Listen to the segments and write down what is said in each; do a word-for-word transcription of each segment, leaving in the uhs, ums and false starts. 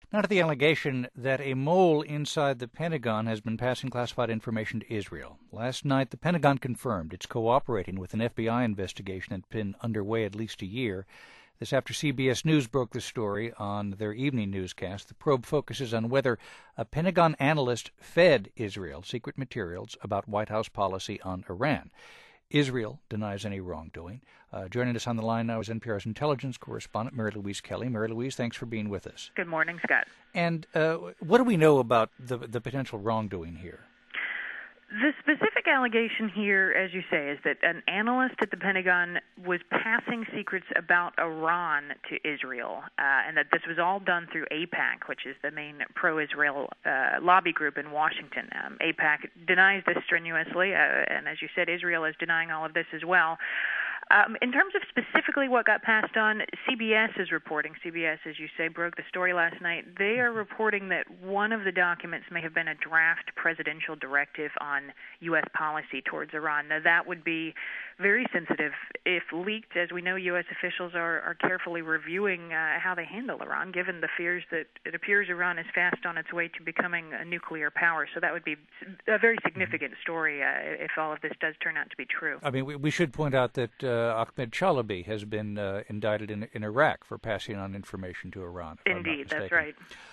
Now to the allegation that a mole inside the Pentagon has been passing classified information to Israel. Last night, the Pentagon confirmed it's cooperating with an F B I investigation that's been underway at least a year. This after C B S News broke the story on their evening newscast. The probe focuses on whether a Pentagon analyst fed Israel secret materials about White House policy on Iran. Israel denies any wrongdoing. Uh, joining us on the line now is N P R's intelligence correspondent Mary Louise Kelly. Mary Louise, thanks for being with us. Good morning, Scott. And uh, what do we know about the the potential wrongdoing here? The specific allegation here, as you say, is that an analyst at the Pentagon was passing secrets about Iran to Israel, uh, and that this was all done through AIPAC, which is the main pro-Israel uh, lobby group in Washington. Um, AIPAC denies this strenuously, uh, and as you said, Israel is denying all of this as well. Um, in terms of specifically what got passed on, C B S is reporting. C B S, as you say, broke the story last night. They are reporting that one of the documents may have been a draft presidential directive on U S policy towards Iran. Now, that would be very sensitive if leaked. As we know, U S officials are, are carefully reviewing uh, how they handle Iran, given the fears that it appears Iran is fast on its way to becoming a nuclear power. So that would be a very significant story uh, if all of this does turn out to be true. I mean, we, we should point out that uh, Ahmed Chalabi has been uh, indicted in, in Iraq for passing on information to Iran. Indeed, that's right.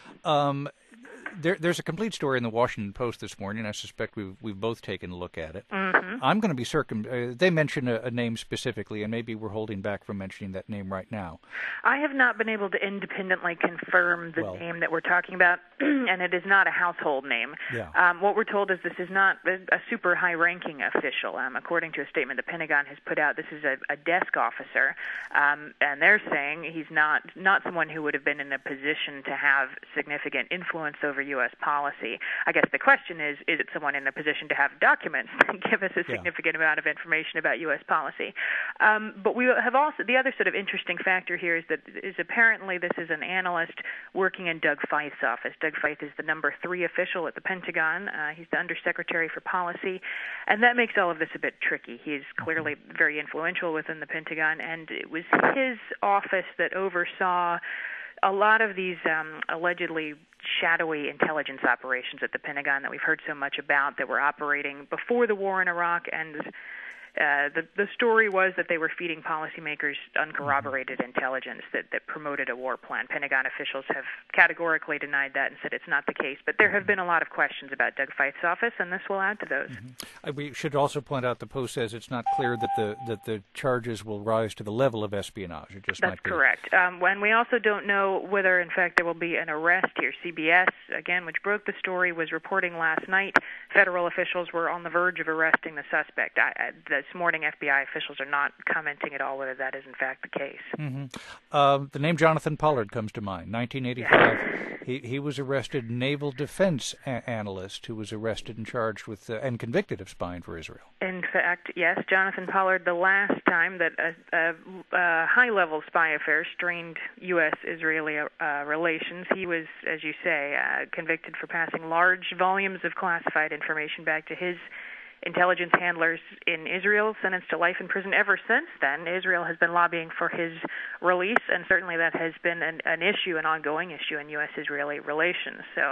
Um, there, there's a complete story in the Washington Post this morning. I suspect we've, we've both taken a look at it. Mm-hmm. I'm going to be circum. Uh, they mention a, a name specifically, and maybe we're holding back from mentioning that name right now. I have not been able to independently confirm the well, name that we're talking about, and it is not a household name. Yeah. Um, what we're told is this is not a, a super high-ranking official. Um, according to a statement the Pentagon has put out, this is a, a desk officer, um, and they're saying he's not not someone who would have been in a position to have significant influence over U S policy. I guess the question is, is it someone in a position to have documents that give us a significant yeah. amount of information about U S policy? Um, but we have also, the other sort of interesting factor here is that is apparently this is an analyst working in Doug Feith's office. Doug Feith is the number three official at the Pentagon. Uh, he's the Undersecretary for Policy, and that makes all of this a bit tricky. He's clearly very influential within the Pentagon, and it was his office that oversaw a lot of these um, allegedly shadowy intelligence operations at the Pentagon that we've heard so much about that were operating before the war in Iraq, and Uh, the, the story was that they were feeding policymakers uncorroborated intelligence that, that promoted a war plan. Pentagon officials have categorically denied that and said it's not the case. But there have been a lot of questions about Doug Feith's office, and this will add to those. Mm-hmm. Uh, we should also point out the Post says it's not clear that the that the charges will rise to the level of espionage. It just That's might be. correct. Um, and we also don't know whether, in fact, there will be an arrest here. C B S, again, which broke the story, was reporting last night federal officials were on the verge of arresting the suspect. I, I, the This morning, F B I officials are not commenting at all whether that is in fact the case. Mm-hmm. Uh, the name Jonathan Pollard comes to mind. nineteen eighty-five, yeah. he he was arrested, naval defense a- analyst who was arrested and charged with uh, and convicted of spying for Israel. In fact, yes, Jonathan Pollard. The last time that a, a, a high-level spy affair strained U S-Israeli uh, relations, he was, as you say, uh, convicted for passing large volumes of classified information back to his intelligence handlers in Israel, sentenced to life in prison. Ever since then, Israel has been lobbying for his release, and certainly that has been an, an issue, an ongoing issue in U S-Israeli relations. So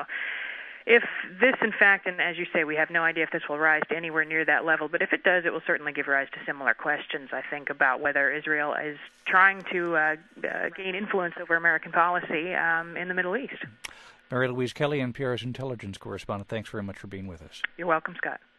if this, in fact, and as you say, we have no idea if this will rise to anywhere near that level, but if it does, it will certainly give rise to similar questions, I think, about whether Israel is trying to uh, uh, gain influence over American policy um, in the Middle East. Mary Louise Kelly, N P R's intelligence correspondent, thanks very much for being with us. You're welcome, Scott.